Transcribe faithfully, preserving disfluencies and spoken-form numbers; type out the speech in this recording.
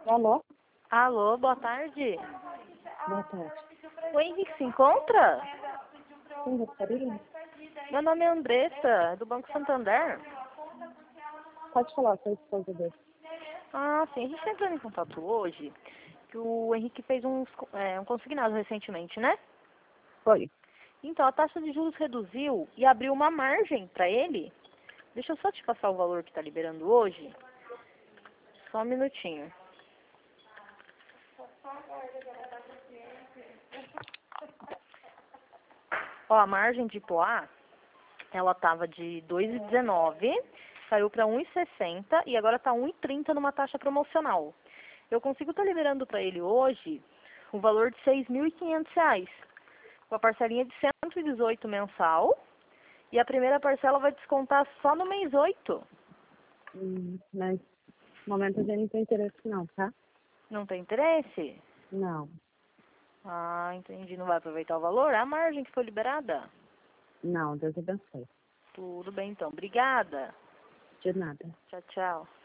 Alô? Alô, boa tarde. Boa tarde. O Henrique se encontra? Quem gostaria? Meu nome é Andressa, do Banco Santander. Pode falar, sou a esposa dele. Ah, sim, a gente está entrando em contato hoje, que o Henrique fez uns, é, um consignado recentemente, né? Foi. Então, a taxa de juros reduziu e abriu uma margem para ele. Deixa eu só te passar o valor que está liberando hoje. Só um minutinho. Ó, a margem de Poá, ela estava de dois vírgula dezenove, caiu para um vírgula sessenta e agora está um vírgula trinta numa taxa promocional. Eu consigo estar liberando para ele hoje o valor de seis mil e quinhentos reais, com a parcelinha de cento e dezoito mensal, e a primeira parcela vai descontar só no mês oito. Hum, mas no momento a gente não tem interesse não, tá? Não tem interesse? Não. Ah, entendi. Não vai aproveitar o valor? É a margem que foi liberada? Não, Deus abençoe. Tudo bem, então. Obrigada. De nada. Tchau, tchau.